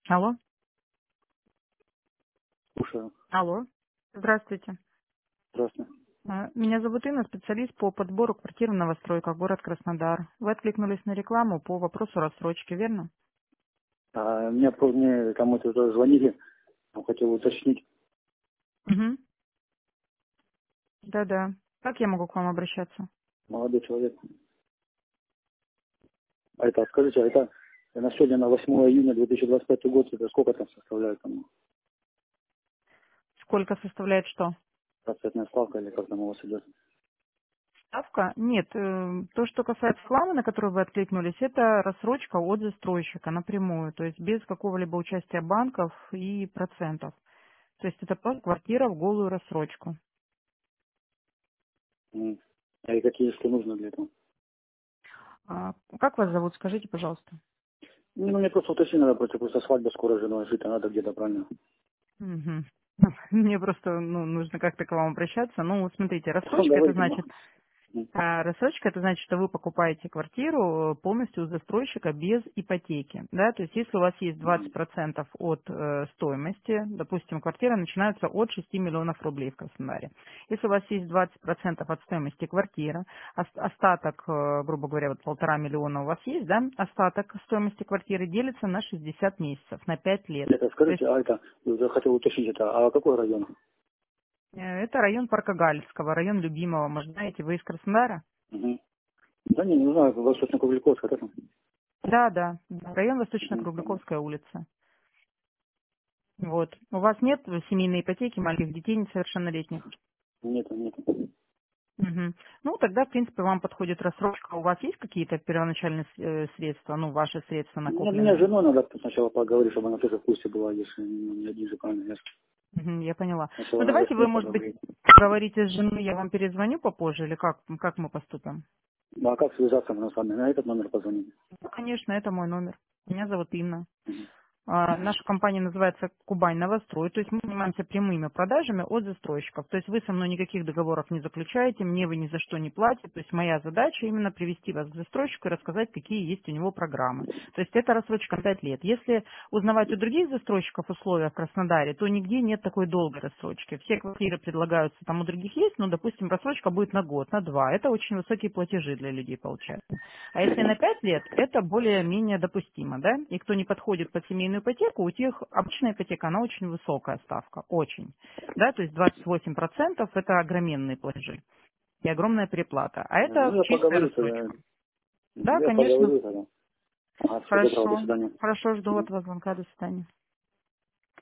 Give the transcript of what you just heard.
Алло, Слушаю. алло. Здравствуйте. Здравствуйте. Меня зовут Инна, специалист по подбору квартир в новостройках, город Краснодар. Вы откликнулись на рекламу по вопросу рассрочки, верно? Мне кому-то уже звонили, хотел уточнить. Угу. Да-да. Как я могу к вам обращаться? Молодой человек. Скажите, это на сегодня, на 8 июня 2025 год, это сколько там составляет там, Сколько составляет что? процентная ставка или как там у вас идет? Ставка? Нет. То, что касается рекламы, на которую вы откликнулись, это рассрочка от застройщика напрямую, то есть без какого-либо участия банков и процентов. То есть это просто квартира в голую рассрочку. М. И какие, что нужно для этого? Как вас зовут, скажите, пожалуйста. Ну, мне просто уточнить надо, просто свадьба скоро женой жить, а надо где-то, правильно? Мгм. Мне просто нужно как-то к вам обращаться. Ну, смотрите, Ну, рассрочка это давайте, ну. значит, М. рассрочка это значит, что вы покупаете квартиру полностью у застройщика без ипотеки. Да? То есть если у вас есть М. 20% от стоимости, допустим, квартира начинается от 6 миллионов рублей в Краснодаре. Если у вас есть 20% от стоимости квартиры, остаток, грубо говоря, вот 1,5 миллиона у вас есть, да, остаток стоимости квартиры делится на 60 месяцев, на 5 лет. Это То скажите, есть я хотел уточнить а какой район? Это район Парка Галицкого, район Любимого. Может, знаете, вы из Краснодара? Угу. Да не знаю, Восточно-Кубликовская, да там? Да, да. Район Мгм, понятно. Восточно-Кругляковская улица. Вот. У вас нет семейной ипотеки, маленьких детей несовершеннолетних? Нету. Мгм. Ну, тогда, в принципе, вам подходит рассрочка. У вас есть какие-то первоначальные средства, ну, ваши средства Мне с накопленные? женой надо сначала поговорить, чтобы она тоже в курсе была, если не один же, правильно, я Мгм, я поняла. Ну, сначала надо давайте с вы, ней может быть, поговорить. говорите с женой, я вам перезвоню попозже, или как мы поступим? Ну, а как связаться мы с вами? На этот номер позвонить? Ну, конечно, это мой номер. Меня зовут Инна. Мгм. Наша компания называется «Кубань Новострой», то есть мы занимаемся прямыми продажами от застройщиков. То есть вы со мной никаких договоров не заключаете, мне вы ни за что не платите. То есть моя задача именно привести вас к застройщику и рассказать, какие есть у него программы. То есть это рассрочка на 5 лет. Если узнавать у других застройщиков условия в Краснодаре, то нигде нет такой долгой рассрочки. Все квартиры предлагаются, там у других есть, но, допустим, рассрочка будет на год, на два. Это очень высокие платежи для людей получаются. А если на 5 лет, это более-менее допустимо, да? И кто не подходит под семейную ипотеку, у тех обычная ипотека, она очень высокая ставка, очень. Да, то есть 28% это огроменные платежи и огромная переплата. А это Ну, я чистая поговорю тогда. рассрочка. Да, Я конечно. поговорю тогда. Ага, всего доброго, до Хорошо. свидания. Хорошо, жду Мгм. от вас звонка. До свидания.